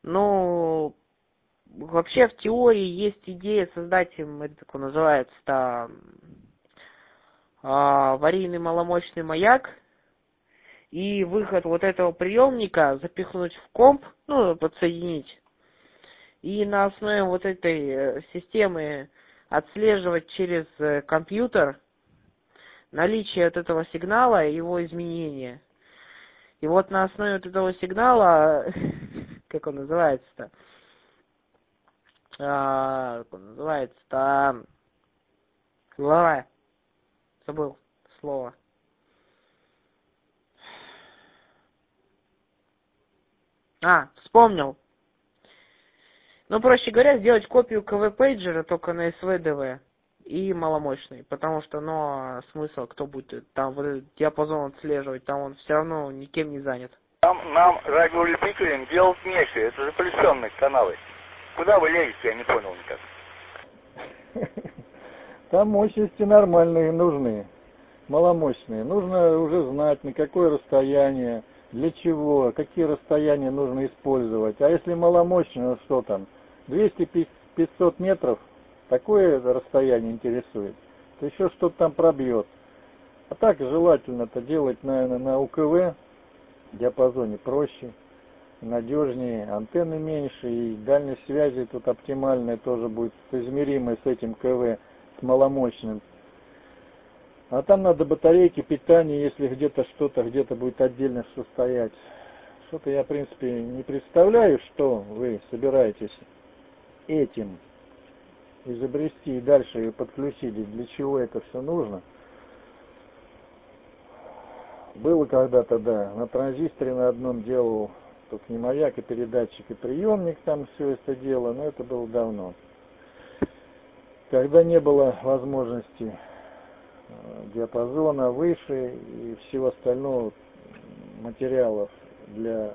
Ну, вообще в теории есть идея создать им, это как он называется-то, аварийный маломощный маяк, и выход вот этого приемника запихнуть в комп, ну, подсоединить, и на основе вот этой системы отслеживать через компьютер наличие вот этого сигнала и его изменения. И вот на основе вот этого сигнала, как он называется-то, забыл слово. Вспомнил. Ну, проще говоря, сделать копию КВ-пейджера только на СВ-ДВ и маломощный, потому что, ну, смысл, кто будет там вот этот диапазон отслеживать, там он все равно никем не занят. Нам радиолюбителям делать нечего, это запрещенные каналы. Куда вы лезете, я не понял никак. Там мощности нормальные нужны, маломощные. Нужно уже знать, на какое расстояние, для чего, какие расстояния нужно использовать. А если маломощные, ну что там, 200-500 метров, такое расстояние интересует, то еще что-то там пробьет. А так желательно это делать, наверное, на УКВ диапазоне проще, надежнее, антенны меньше, и дальность связи тут оптимальная тоже будет измеримая с этим КВ, с маломощным. А там надо батарейки, питание, если где-то что-то, где-то будет отдельно что стоять. Что-то я, в принципе, не представляю, что вы собираетесь этим изобрести и дальше подключить, для чего это все нужно. Было когда-то, да, на транзисторе на одном делал, только не маяк, и передатчик, и приемник, там все это дело, но это было давно. Когда не было возможности диапазона выше и всего остального материалов для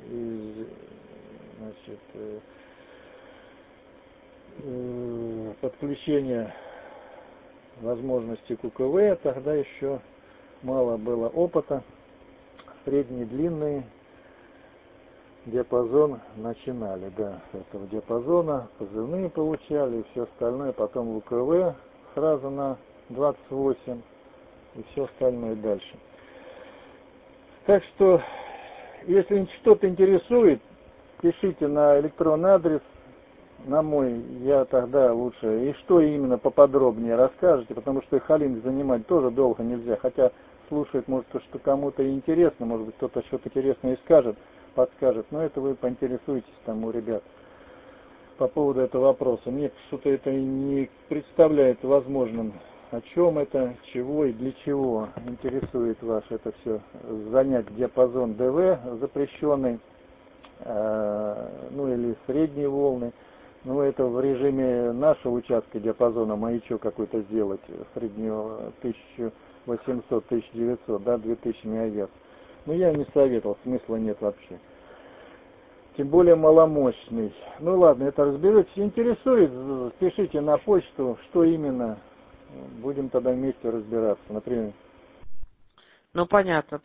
подключения возможности КУКВ, тогда еще мало было опыта, средний, длинный диапазон начинали, да, с этого диапазона позывные получали, и все остальное, потом в УКВ сразу на 28 и все остальное дальше. Так что, если что-то интересует, пишите на электронный адрес, на мой, я тогда лучше, и что именно поподробнее расскажете, потому что халинг занимать тоже долго нельзя, хотя слушает, может, что кому-то интересно, может быть, кто-то что-то интересное и скажет, подскажет, но это вы поинтересуетесь там у ребят по поводу этого вопроса. Мне что-то это не представляет возможным, о чем это, чего и для чего интересует вас это все, занять диапазон ДВ запрещенный, ну или средние волны. Ну, это в режиме нашего участка диапазона маячок какой-то сделать, среднего 1800-1900, да, 2000 МГц. Но я не советовал, смысла нет вообще. Тем более маломощный. Ну ладно, это разберетесь. Интересует, пишите на почту, что именно. Будем тогда вместе разбираться, например. Ну, понятно.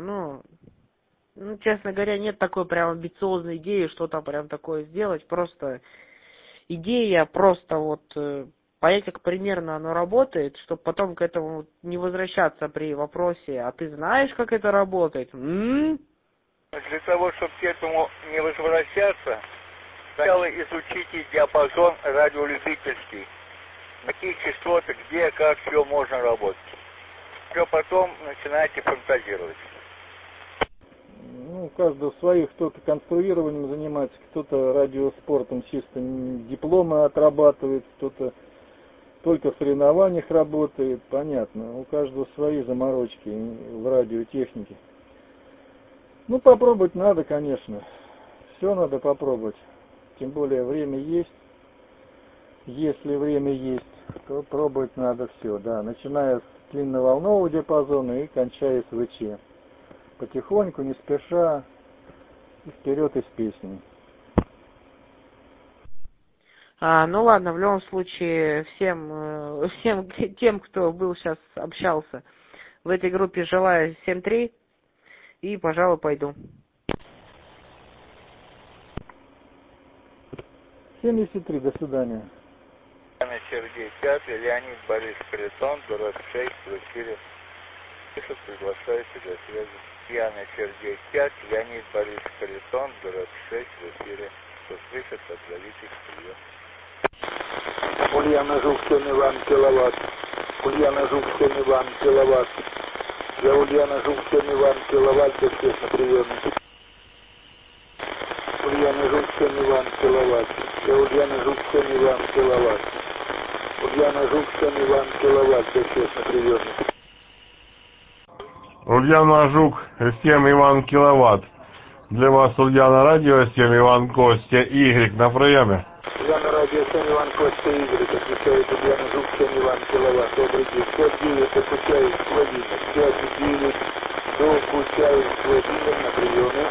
Ну, честно говоря, нет такой прям амбициозной идеи, что-то прям такое сделать. Просто идея, просто вот понять, как примерно оно работает, чтобы потом к этому не возвращаться при вопросе, а ты знаешь, как это работает? Для того, чтобы к этому не возвращаться, сначала изучите диапазон радиолюбительский. Какие частоты, где, как, все можно работать. Все потом начинаете фантазировать. Ну, у каждого своих, кто-то конструированием занимается, кто-то радиоспортом чисто дипломы отрабатывает, кто-то только в соревнованиях работает, понятно. У каждого свои заморочки в радиотехнике. Ну, попробовать надо, конечно. Все надо попробовать. Тем более время есть. Если время есть, то пробовать надо все, да. Начиная с длинноволнового диапазона и кончая с ВЧ. Потихоньку, не спеша, и вперед из песни. Ну ладно, в любом случае, всем тем, кто был сейчас, общался в этой группе, желаю 7-3 и, пожалуй, пойду. 73, до свидания. Сергей Пятый, Леонид Борис Харитон, город 6, в эфире. Пишет, приглашается для связи. Пьяный Сергей Пять, Леонид Борис Харитон, город 6, в эфире. Кто слышит, отзовитесь, прием. Ульяна Жук, 7 Иван, киловатт. Ульяна Жук, 7 Иван, киловатт. Я Ульяна Жук, 7 Иван, киловатт, для всех на приеме. Ульяна Жук, 7 Иван, киловатт. Я Ульяна Жук, 7 Иван, киловатт. Ульяна Жук, 7 Иван, киловатт, для всех на приеме. Ульяна Жук, 7 Иван киловатт. Для вас Ульяна радио 7 Иван Костя Y на приеме. Ульяна радио 7 Иван Костя Y, отвечает Ульяна Жук, 7 Иван киловатт. Добрый день. 5-9, Докучаев Владимир. 5-9, Докучаев Владимир на приеме.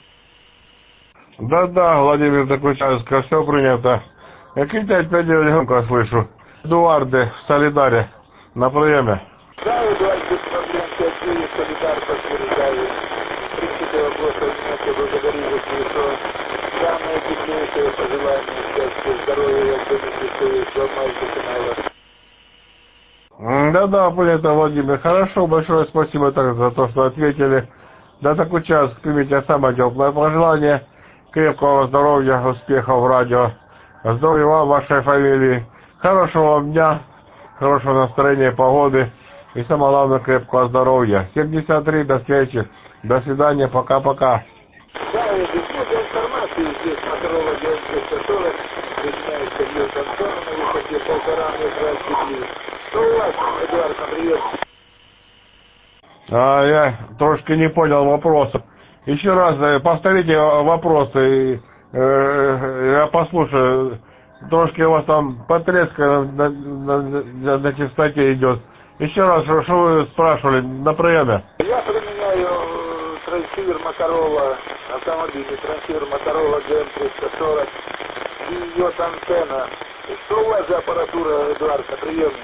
Да-да, Владимир Докучаевская, все принято. Какие 5-9 громко слышу. Эдуарде в Солидаре на приеме. Да, Эдуард, без проблем, 5-9, Солидар подтверждаю. В принципе, вопросов нет, я благодарю за телефон. Самое теплейшее пожелание, счастья, здоровья, я кто не чувствует, вам до финала. Да-да, понятно, Владимир. Хорошо, большое спасибо также за то, что ответили. Да, такой час, примите самое теплое пожелание. Крепкого здоровья, успехов в радио. Здоровья вам, вашей фамилии. Хорошего вам дня, хорошего настроения, погоды. И самое главное, крепкого здоровья. 73, до встречи. До свидания, пока-пока. Да, я без информации здесь Моторова 940, соединяюсь с Ильей Концоном на выходе 1,5 метра от земли. Что у вас, Эдуард, на прием? Я трошки не понял вопроса. Еще раз повторите вопросы. Я послушаю. Трошки у вас там потреска на частоте идет. Еще раз, что вы спрашивали на приеме? Я применяю трансивер Моторола, автомобильный трансивер Моторола GM340 и ее антенна. Что у вас за аппаратура, Эдуард, на приеме?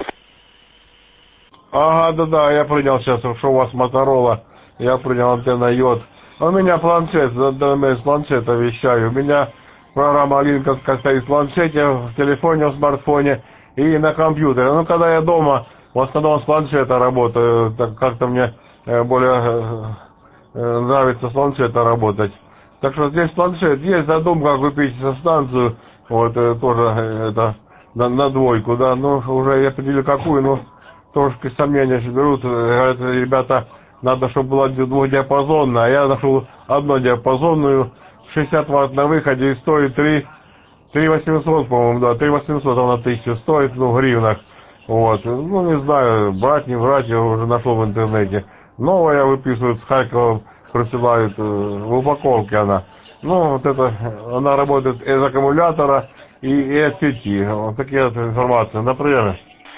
Ага, да-да, я принял сейчас, что у вас Моторола. Я принял антенна Йод. У меня планшет, с планшета вещаю. У меня программа линковская стоит в планшете, в телефоне, в смартфоне и на компьютере. Ну, когда я дома, в основном с планшета работаю. Так как-то мне более нравится с планшета работать. Так что здесь планшет. Есть задумка купить станцию, вот, тоже это, на двойку, да. Ну, уже я определил какую, но трошки сомнения берут. Говорят, ребята, надо, чтобы была двухдиапазонная, а я нашел однодиапазонную, 60 Вт на выходе и стоит 3 800, по-моему, да, 3 800 она 1000 стоит, ну, в гривнах. Вот, ну, не знаю, брать, не брать, я уже нашел в интернете. Новая выписывают с Харькова, присылают, в упаковке она. Ну, вот это, она работает из аккумулятора и от сети. Вот такие вот информации на приеме.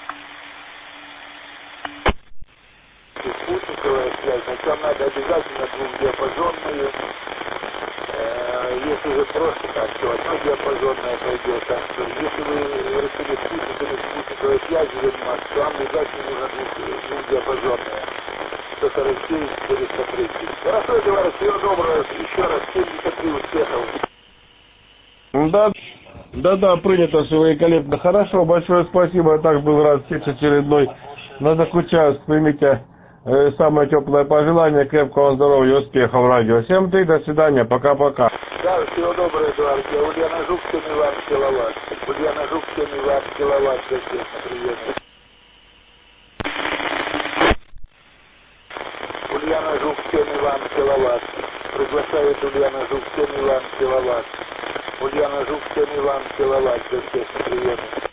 Спутниковая связь, зачем надо обязательно двухдиапазонную. Если же просто так, то однодиапазонная пойдет. Так что если вы решили спутниковой связью заниматься, то вам обязательно нужно двухдиапазонная. 147, 430. Хорошо, Эдуард, всего доброго. Еще раз 73 успехов. Да, принято, все великолепно. Хорошо, большое спасибо. Я так был рад встрече очередной. На Докучаевск примите самое теплое пожелание, крепкого здоровья, успехов в радио. Всем до свидания, пока-пока. Да, всего доброго, Эдуард. Я Ульяна Жук, 7 Иван киловатт. Ульяна Жук, 7 Иван киловатт, за всех на приеме. Ульяна Жук, 7 Иван киловатт. Приглашает Ульяна Жук, 7 Иван киловатт. Ульяна Жук, 7 Иван киловатт, за всех на приеме.